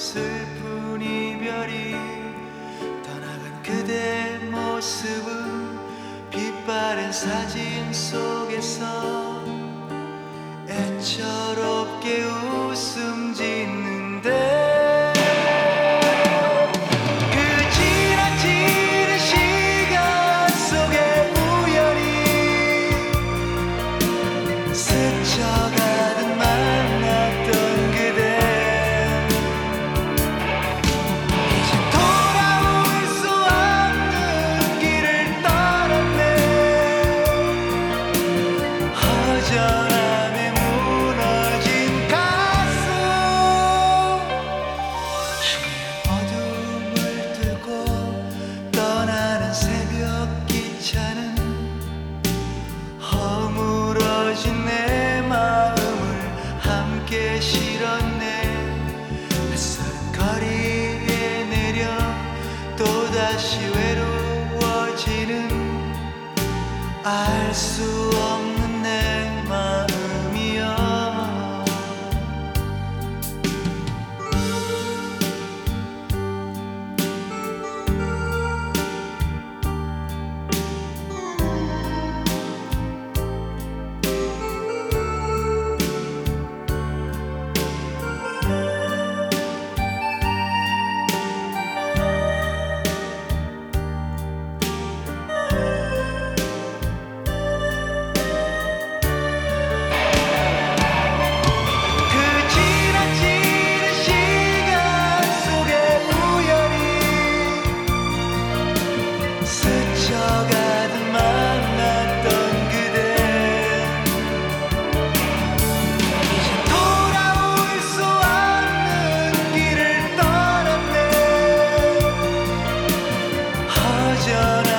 슬픈 이별이 떠나간 그대 모습은 빛바랜 사진 속에서 애처롭게 웃음 짓는데 스쳐가듯 만났던 그대 이제 돌아올 수 없는 길을 떠났네. 허전함에 무너진 가슴 희미한 어둠을 뚫고 떠나는 새벽 기차는 허물어진 내 마음을 함께 실었네. 낯선 거리에 내려 또다시 외로워지는 알 수 없는 내 마음이여. 스쳐가듯 만났던 그대 이제 돌아올 수 없는 길을 떠났네. 허전한